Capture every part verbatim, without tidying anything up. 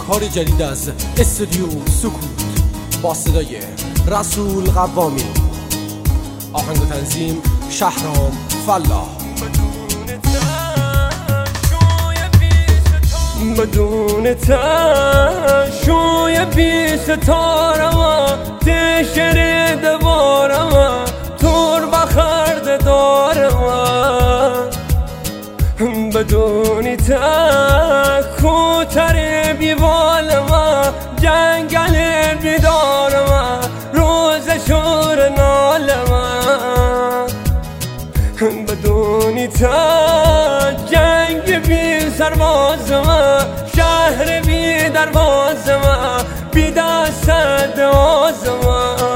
کاری جدید از استودیو سکوت با صدای رسول قوامی، آهنگ و تنظیم شهرام فلاح. بدون تشوی بی ستاره و تشری دواره و تور بخرد داره و بدون تکوتر بیوال و جنگل بیداره و روز شور ناله و بدون تا جنگ بی سرباز و شهر بی دروازه و بی دست دواز و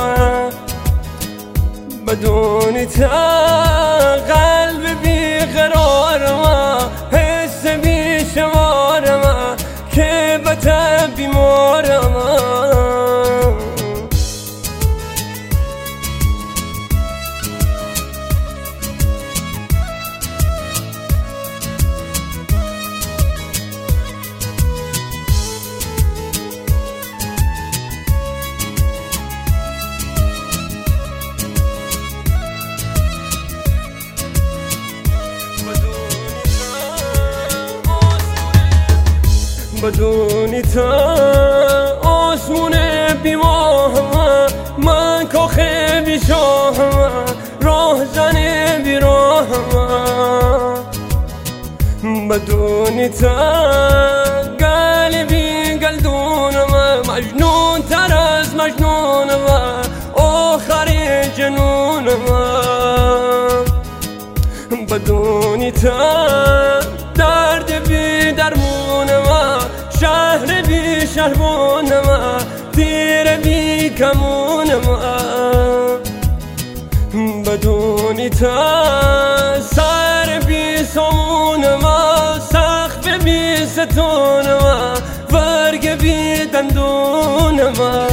بدون تا قلب بی قرار و حس بی شمار و که بطن بیمار و بدونی تا آسمون بیماه من کاخ بی شاه راه زن بی راه بدونی تا قلبی گلدون مجنون تر از مجنون آخر جنون بدونی تا درد بی درمون شهر بی شهربون ما تیر بی کمون ما بدونی تا سر بی سامون ما سخت بی ستون ما ورگ بی دندون ما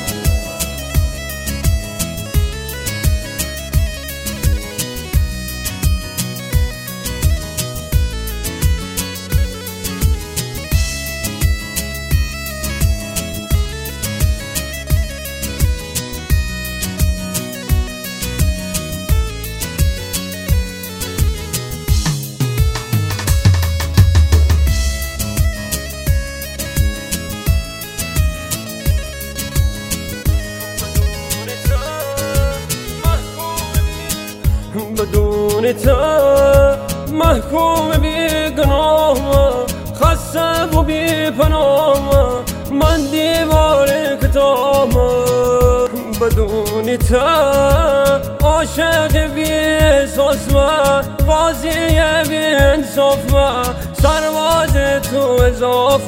بدون تا محکوم بی گناه خسته و بی پناه من دیوار کتاب بدون تا عاشق بی احساس بازی بی انصاف سرباز تو اضاف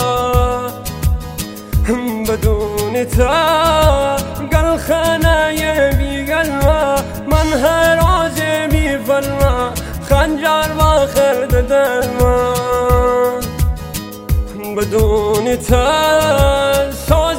بدون تا گلخانه بی گلوه من هر آز بی فلما خنجر و خرد درما بدون تا